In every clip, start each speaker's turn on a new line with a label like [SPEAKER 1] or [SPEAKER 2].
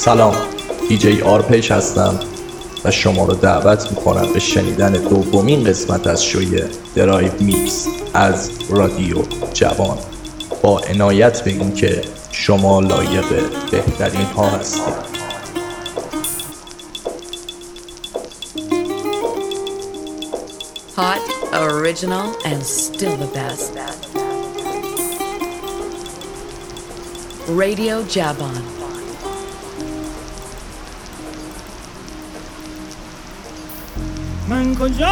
[SPEAKER 1] سلام، دیجی آرپیش هستم و شما رو دعوت میکنم به شنیدن دومین قسمت از شوی درایو میکس از رادیو جوان، با عنایت به این که شما لایق بهترین ها هستید.
[SPEAKER 2] Hot, original, and still the best. Radio Javan.
[SPEAKER 3] من کجا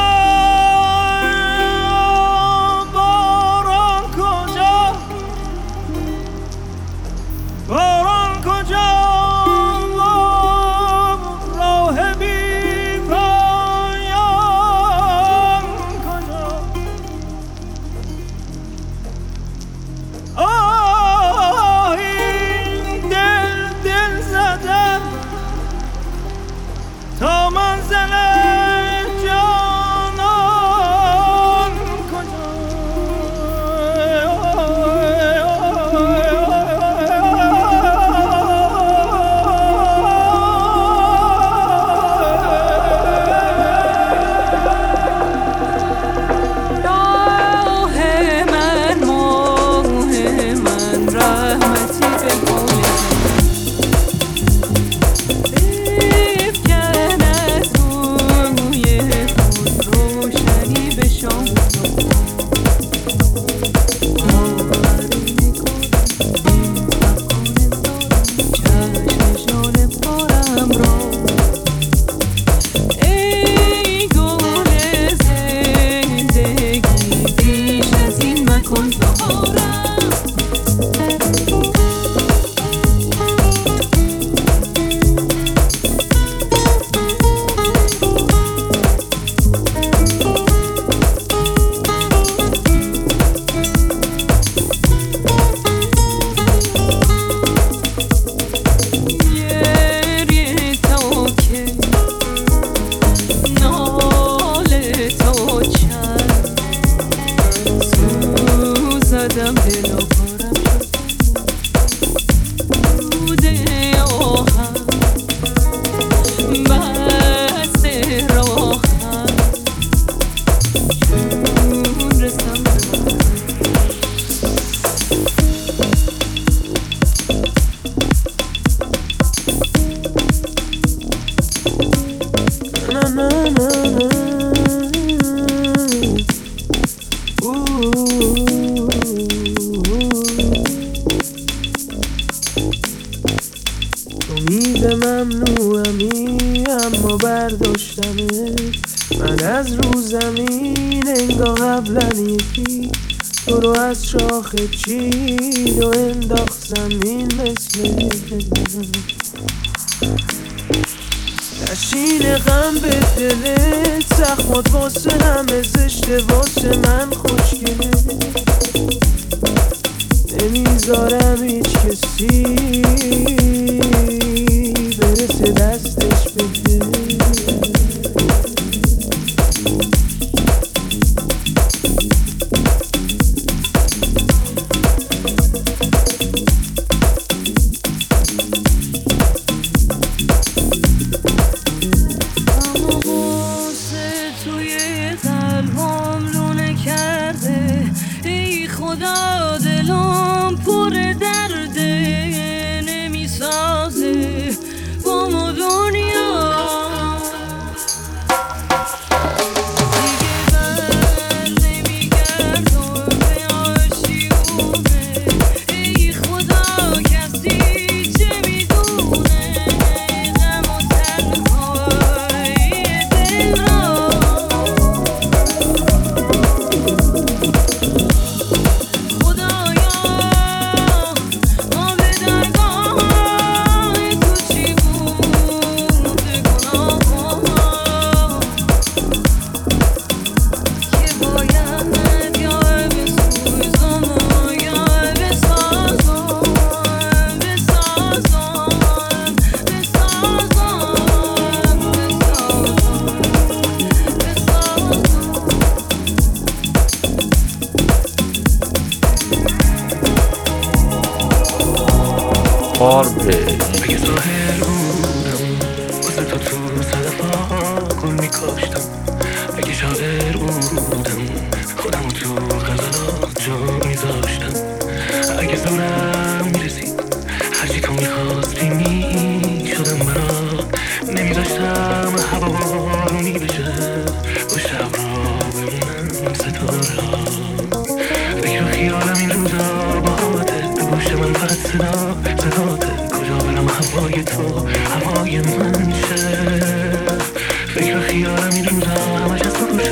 [SPEAKER 3] باران کجا باران کجا راه بی پایان کجا این دل زدم تا منزل
[SPEAKER 4] ممنوعمی اما برداشتمه من از رو زمین انگاه قبلا یکی تو رو از شاخه چید و انداخت زمین مثل نشین غم به دلت زخمات واسه همه زشته واسه من خوشگله نمیذارم هیچ کسی برسه دستش بده
[SPEAKER 3] اما بوسه توی قلبم لونه کرده ای خدا دلم پر درده نمیسازه با ما دنیا دیگه بر نمیگردم به آشیونه ای خدا کسی چه میدونه غم و تنهای دل را
[SPEAKER 1] آرپیج
[SPEAKER 4] اگه ظاهر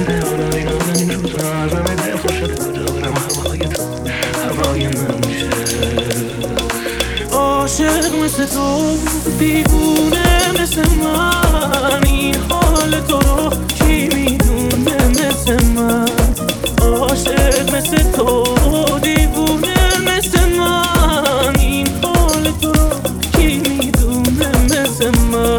[SPEAKER 4] بده حالا اینا این روزا همه دل خوشت دارم هوای تو هوای من میشه عاشق مثل تو دیوونه مثل من این حال تو رو کی میدونه مثل من عاشق مثل تو دیوونه مثل من این حال تو رو کی میدونه مثل من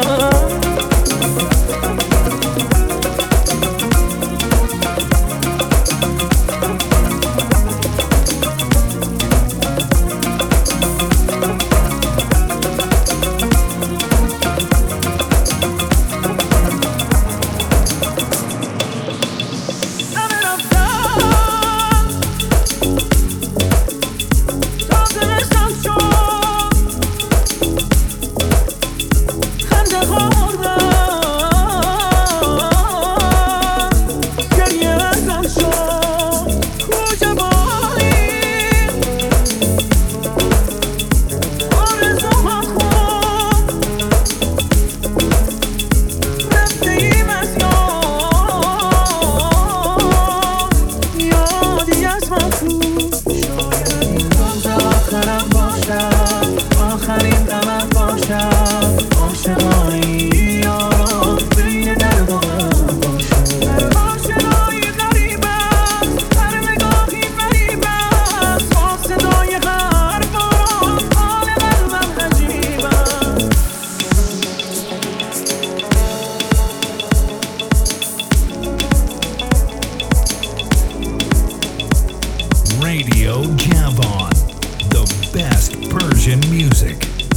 [SPEAKER 5] Radio Javon, the best Persian music.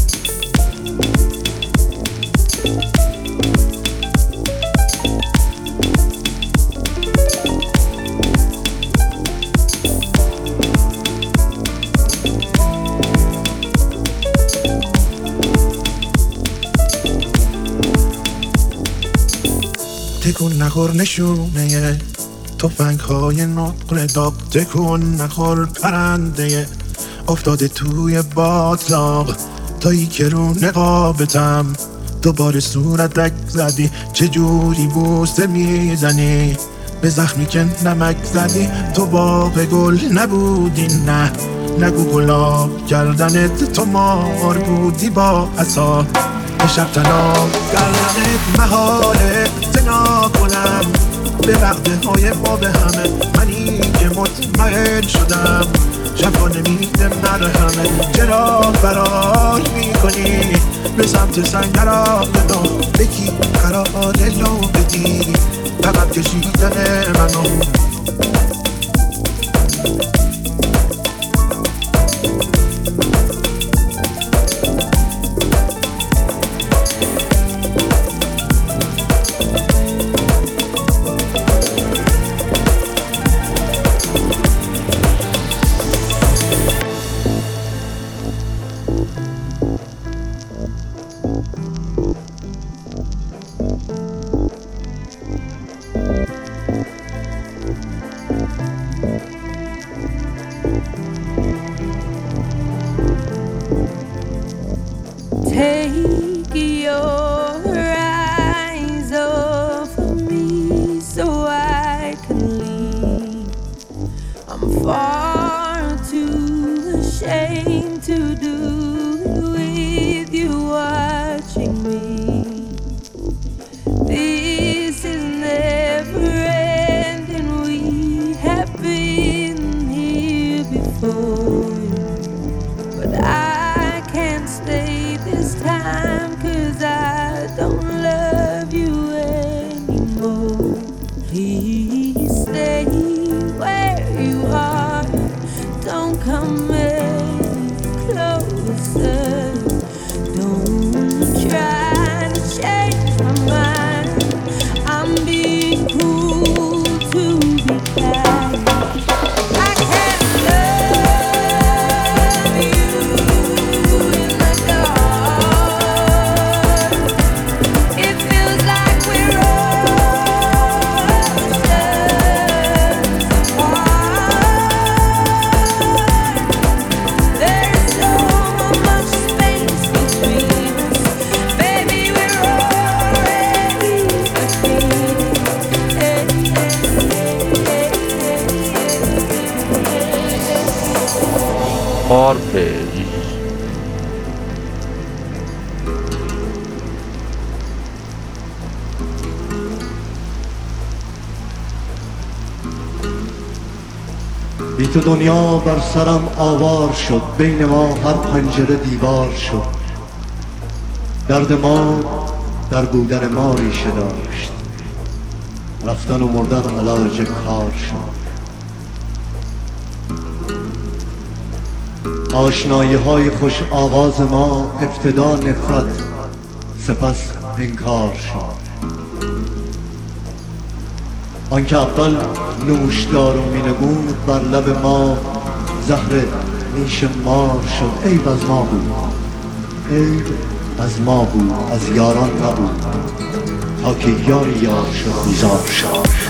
[SPEAKER 6] تکون نخور نشونه تفنگ‌های نقل داغ تکون نخور پرنده افتاده توی باطلاق تایی که رو نقابتم دوباره صورتک زدی چجوری بوسه میزنی به زخمی که نمک زدی تو باغ گل نبودی نه نگو گلاب کردنت تو مار بودی با عصا به شب تناب کردنت محاله زنا کنم به وقته های ما به همه منی که مطمئن شدم شبا نمیده مرهمه چرا فرار میکنی به سمت سنگرام دو بکی قرار لو بدی فقط کشیدن منو
[SPEAKER 7] آرپیج.
[SPEAKER 8] بی تو دنیا بر سرم آوار شد، بین ما هر پنجره دیوار شد. درد ما در بودن ما ریشه داشت، رفتن و مردن علاج کار شد. آشنایی های خوش آواز ما ابتدا نفرت سپس انکار شد. آنکه اول نوشدار و می نمود بر لب ما زهر نیش مار شد. عیب از ما بود، عیب از ما بود، از یاران نبود، تا که یاری یار شد بیزار شد.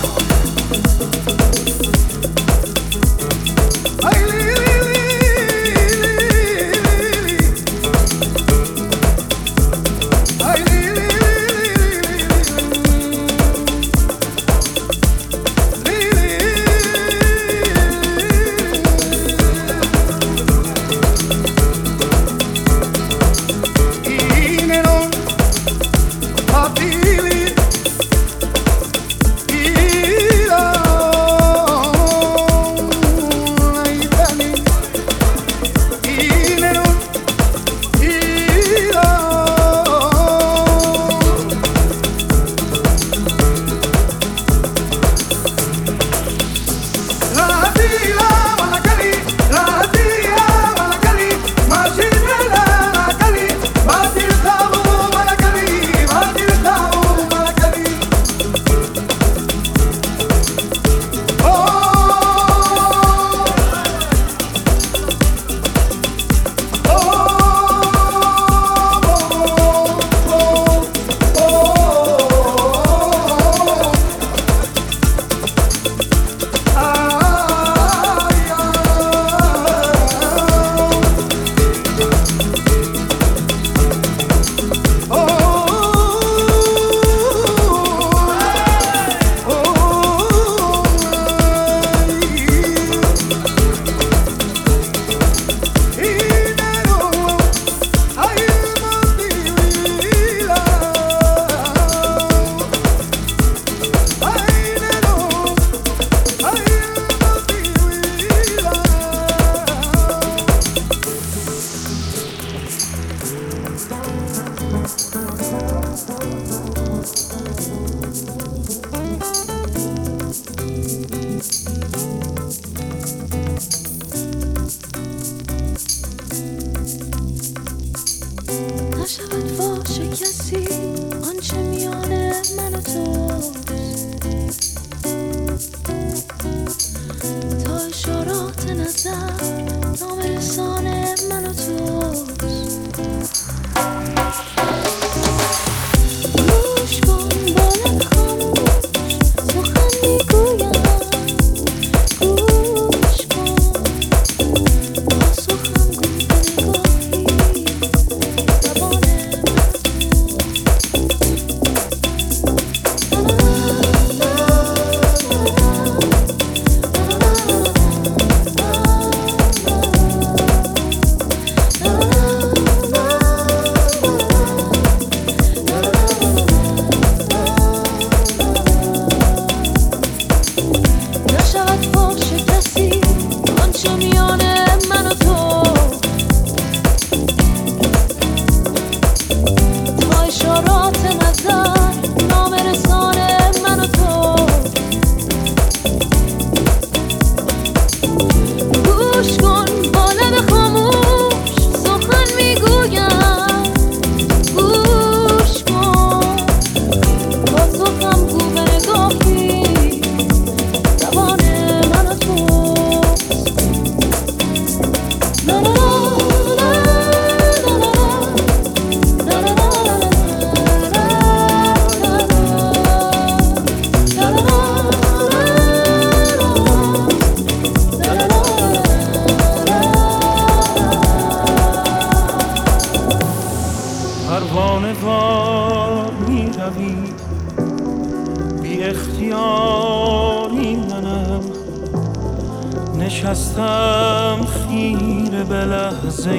[SPEAKER 4] شکستم خیره به لحظه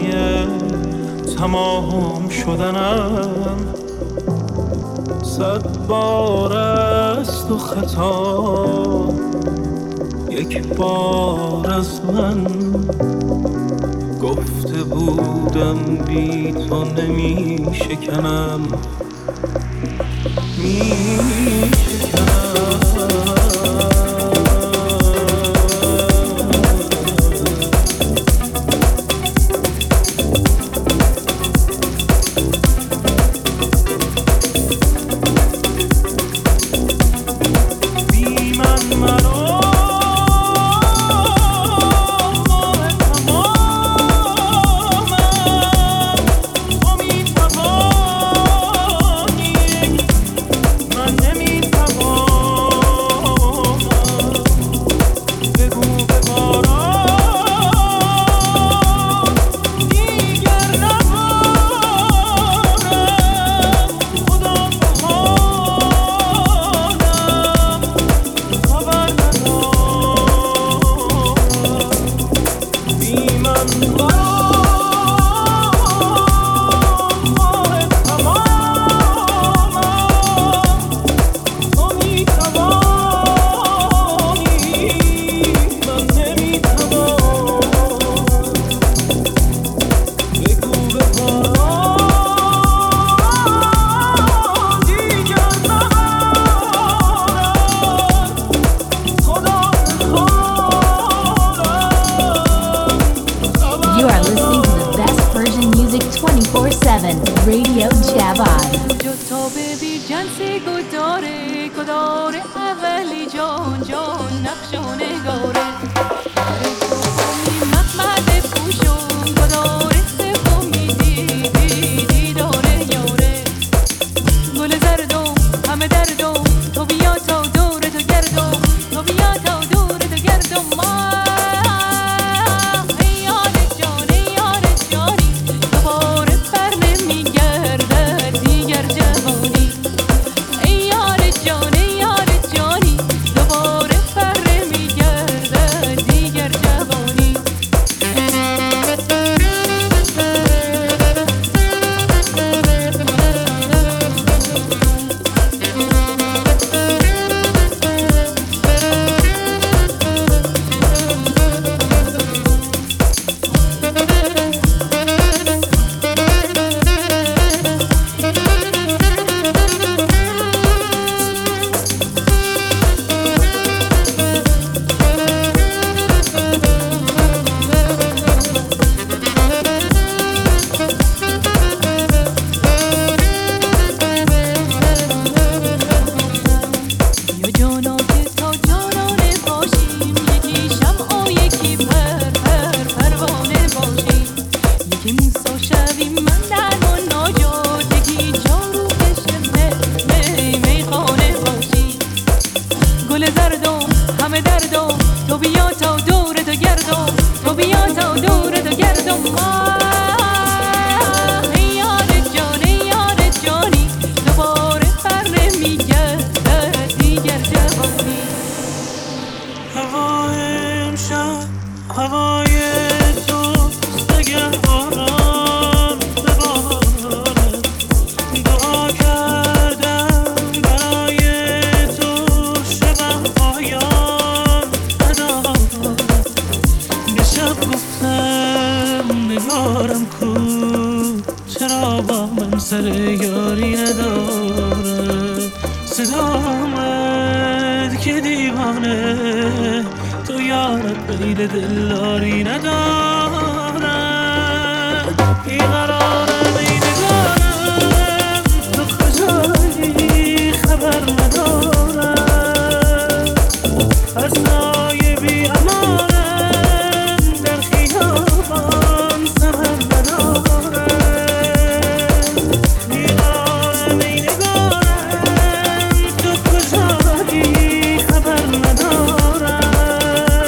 [SPEAKER 4] تمام شدنم. 100 بار است و خطا، یک بار از من. گفته بودم بی تو نمی شکنم، می شکنم.
[SPEAKER 7] Radio Javon.
[SPEAKER 3] جو تو ببی جنسی گداره گداره اولی جان جان نقش و نگاره محمد پوشون گداره سفومی دیدی داره یاره گل زردم همه دردم تو بیا تا دور تو گردم تو بیا تا دور تو گردم ما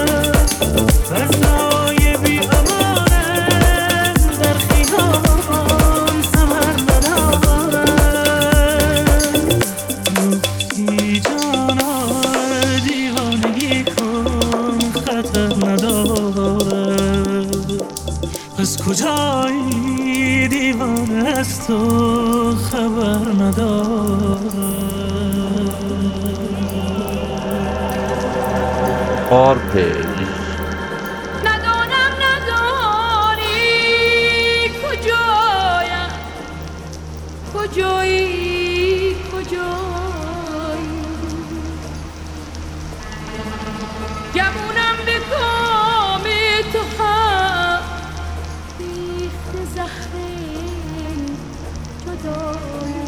[SPEAKER 4] Oh کجایی دیوانه از تو خبر ندارم.
[SPEAKER 1] آرپیج
[SPEAKER 3] ندانم ندانی کجایم، کجایی کجایی، گمونم به کام تو هم ریخت زهر جدایی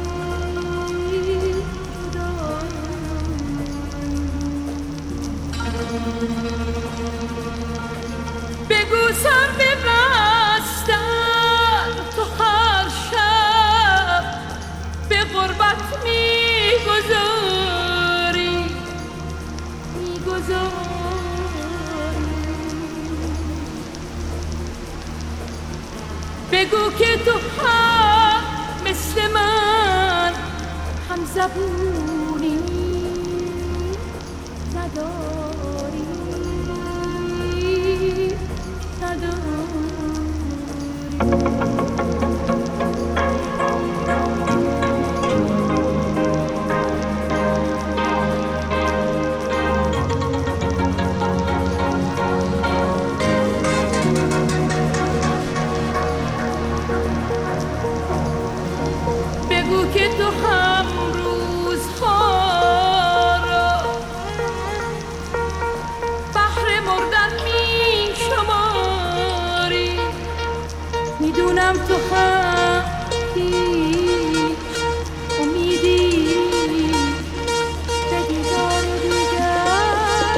[SPEAKER 3] بگو سر ببستم تو هر شب به غربت میگذاری بگو که تو هم مثل من هم زبونی نداری. بگو که تو هم روزها را بهر مردن می شماری. میدونم تو هم هیچ امیدی به دیدار دیگر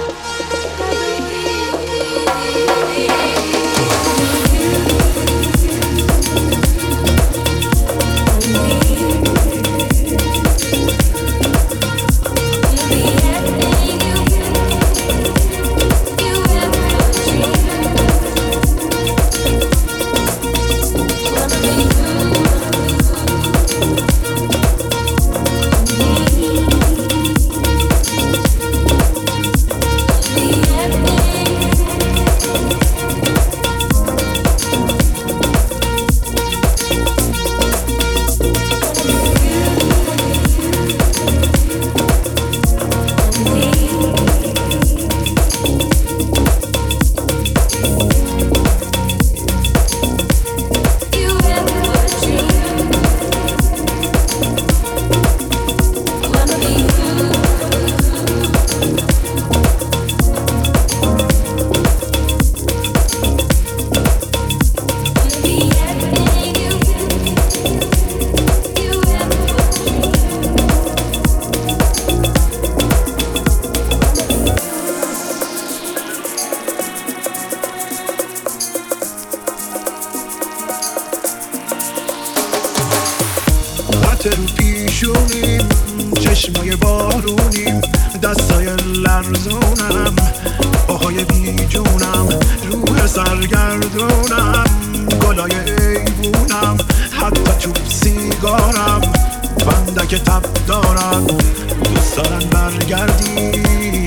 [SPEAKER 6] رو پیشونیم، چشمای بارونیم، دستای لرزونم، پاهای بیجونم، روح سرگردونم، گلای ایوونم، حتی چوب سیگارم، بندک تب دارم، دوست دارم برگردی.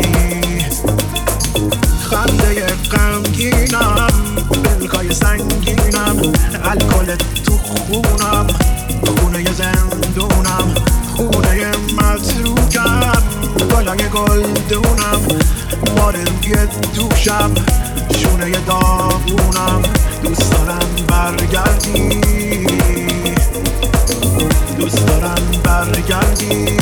[SPEAKER 6] خنده غمگینم، دلکای سنگینم، الکل تو خونم، خونه زندونم، خونه متروکم، گلای گلدونم، مار روی دوشم، شونه داغونم، دوست دارم برگردی، دوست دارم برگردی.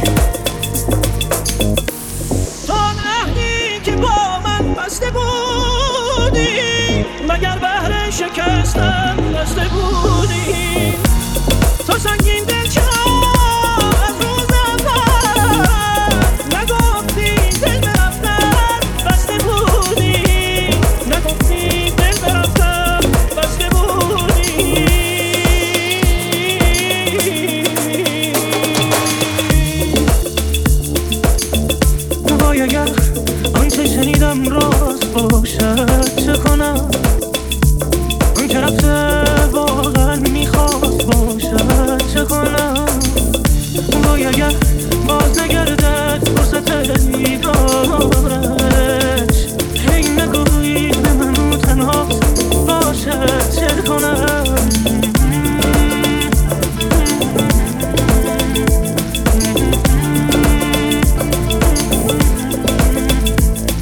[SPEAKER 4] آن عهدی که با من بسته بودی، مگر بهر شکستن بسته بودی؟ تو سنگین دل چرا از روز اول نگفتی دل برفتن بسته بودی، نگفتی دل برفتن بسته بودی. وای اگر آنچه شنیدم راست باشد چه کنم، آن که رفته واقعا میخواست باشد چه کنم. وای اگر باز نگردد فرصت دیدارش، هی نگویی به من تنها باشد چه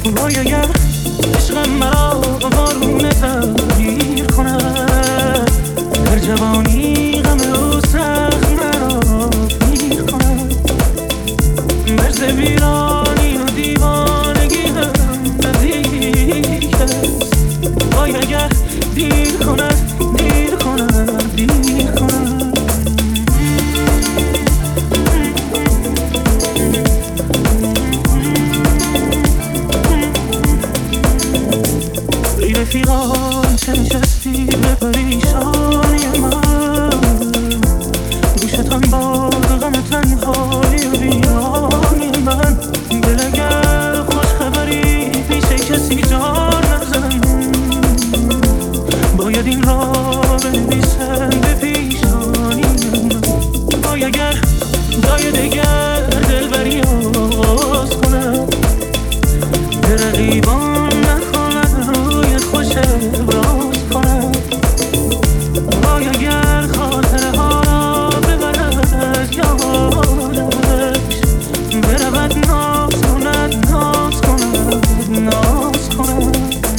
[SPEAKER 4] وای اگر عشقم مرا بارون تغییر کند، در جوانی غم و سخت مرا پیر کند، مرز ویرانی و دیوانگی هم نزدیک است. وای اگر دیر کند دیر کند دیر کند. ای رفیقان چه نشستی به پریشانی من، گوشتان باد غم تنهایی و ویرانی من. دل اگر خوش خبری پیش کسی جان نزن، باید این را بنویسم به پیشانی من. وای اگر جای دگر دلبری آغاز کنم، به رقیبان نکنم روی خوش ابراز کنم. وای اگر خاطره ها را ببرد یادش، برود ناز کند ناز کند ناز کند.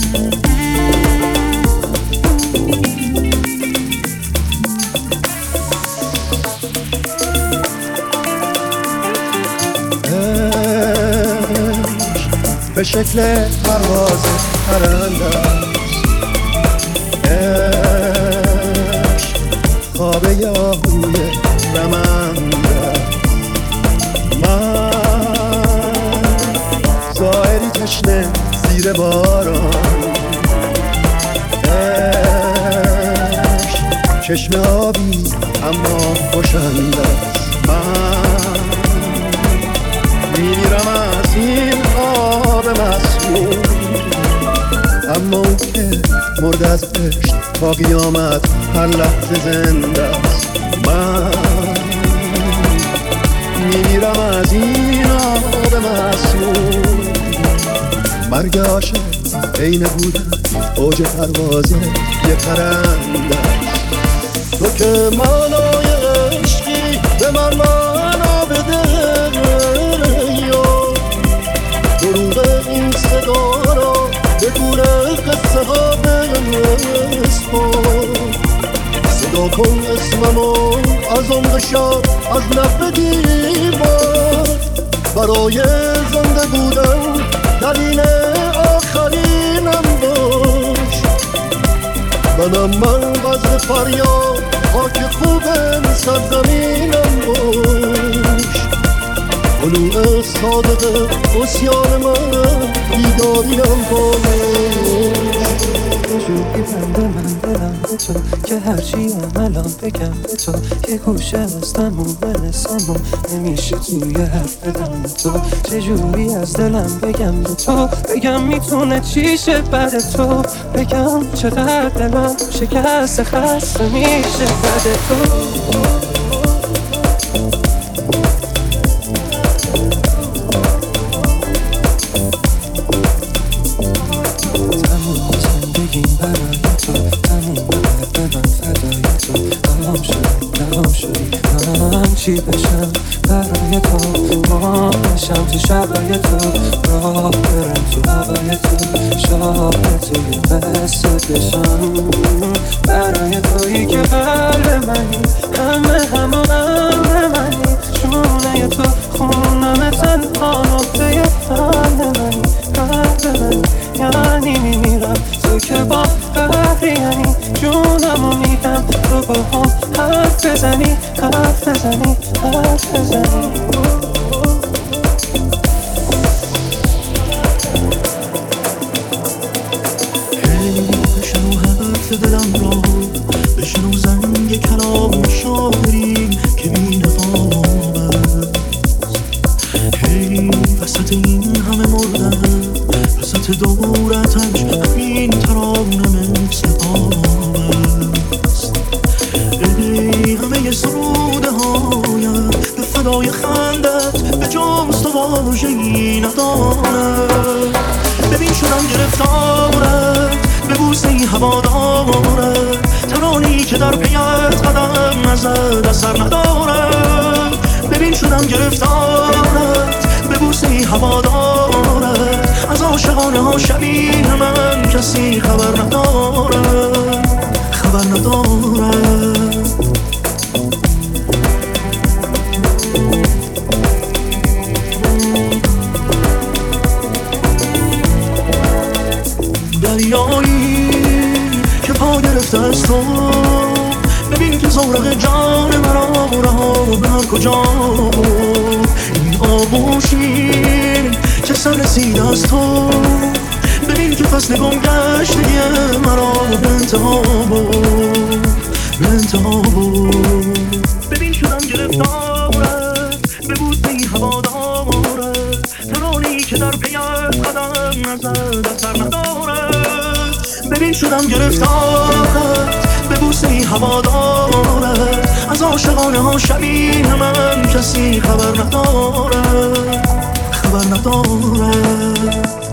[SPEAKER 6] به شکل پرواز پرنده است، خواب یاهوی رمنده. من ظاهری تشنه زیر باران، چشم آبی اما خوشنده است. من میمیرم از این آب مسموم، اما اون که مرد از عشق تا قیامت هر لحظه زنده است. من میمیرم از این آب مسموم، مرگ عاشق عین بودن اوج پرواز یه پرنده است. تو که معنای عشقی به من معنا بده، دروغ این صدا را به گونه قصه ها بسپار. صدا کن اسممو از عمق شاد از لب دیوار، برای زنده بودن دلیل آخرینم باش. من وزن فریاد خاک خوب سرزمینم باش. علوم صادق اسیان من بیداریم باش.
[SPEAKER 4] شوقی بنده من دلم به تو که هرچی الان بگم به تو، که گوشه هستم و برسم و نمیشه توی حرف بدم به تو. چجوری از دلم بگم به تو، بگم میتونه چیشه بعد تو، بگم چقدر دلم شکست خسته میشه بعد تو. چی بشم برای تو، ما بشم تو شبای تو، راه برم تو هوای تو، شاهد توی قصه بشم برای تویی که قلب منی، همه امر منی، شونه تو خونم تنها نقطه قلب منی، قلب منی. یعنی میمیرم تو که با قهری، یعنی جونمو میدم تو با هم حرف بزنی حرف بزنی حرف بزنی.
[SPEAKER 7] بشنو حرف دلم را، بشنو زنگ کلام شاعری که بی نقاب است. هی وسط این همه مردن، وسط دورتش همین ترانه مثل آب است. ای همه سروده هایت به فدای خندت، به جز تو واژه‌ای ندارد. ببین شدم گرفتارت، به بوسه ای هوادارت، ترانی که در پیت قدم نزد اثر ندارد. ببین شدم گرفتارت، به بوسه ای هوادارت، از عاشقانه ها شبیه من کسی خبر ندارد، خبر ندارد. دریایی که پا گرفته از تو، ببین که زورق جان مرا رها به هر کجا. این آغوشی که سر رسید از تو، ببین که فصل گم گشتگی مرا به انتها بود، به انتها بود. ببین شدم گرفتارت به بوسه ای هوادارت، ترانی که در پی قدم نزد از سر ندارد. ببین شدم گرفتارت به بوسه ای هوادارت، از عاشقانه ها شبیه من کسی خبر ندارد، خبر ندارد.